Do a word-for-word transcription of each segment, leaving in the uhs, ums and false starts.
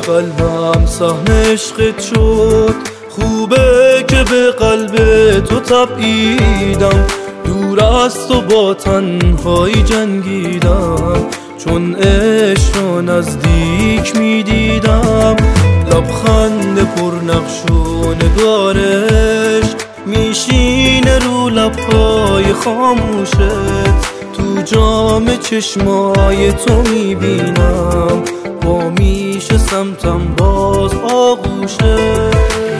قلبم سهم عشقت شد. خوبه که به قلب تو تبعیدم، دور از تو با تنهایی جنگیدم. چون عشق رو نزدیک میدیدم، لبخند پرنقش و نگارش میشینه رو لبهای خاموشت. تو جام چشمای تو میبینم، با میشه سمتم باز آغوشت.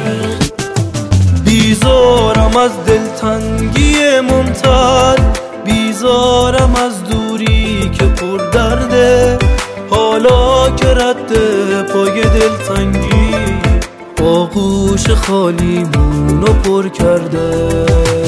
بیزارم از دلتنگی ممتد، بیزارم از دوری که پر درده. حالا که رد پای دلتنگی، آغوش خالیمونو پر کرده.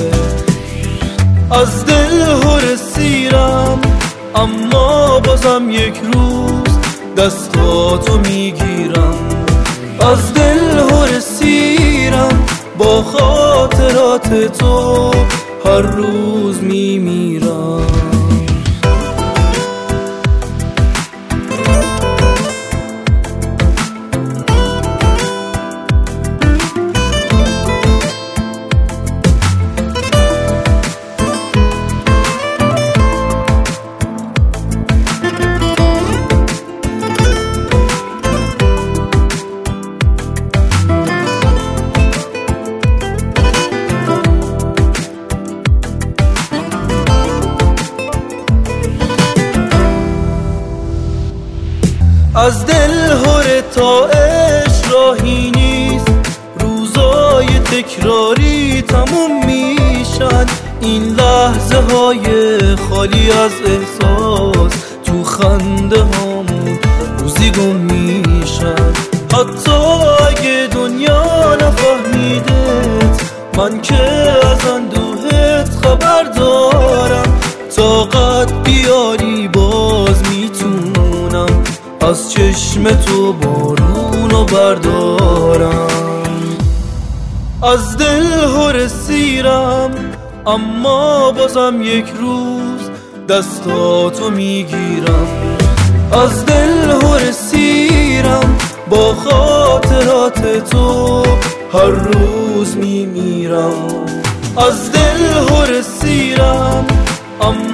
از دل هر سیرم، اما بازم یک روز دستاتو میگیرم. از دل هر سیرم، با خاطرات تو هر روز میمیرم. از دل هر تا عشق راهی نیست، روزای تکراری تموم میشن. این لحظه های خالی از احساس، تو خنده هامون روزی گم میشن. حتی اگه دنیا نفهمیدت، من که از اندوهت خبر دارم. طاقت بیاری باز میتونم، از چشم تو بارونو بردارم. از دل هر سیرم، اما بازم یک روز دستاتو میگیرم. از دل هر سیرم، با خاطرات تو هر روز میمیرم. از دل هر سیرم، اما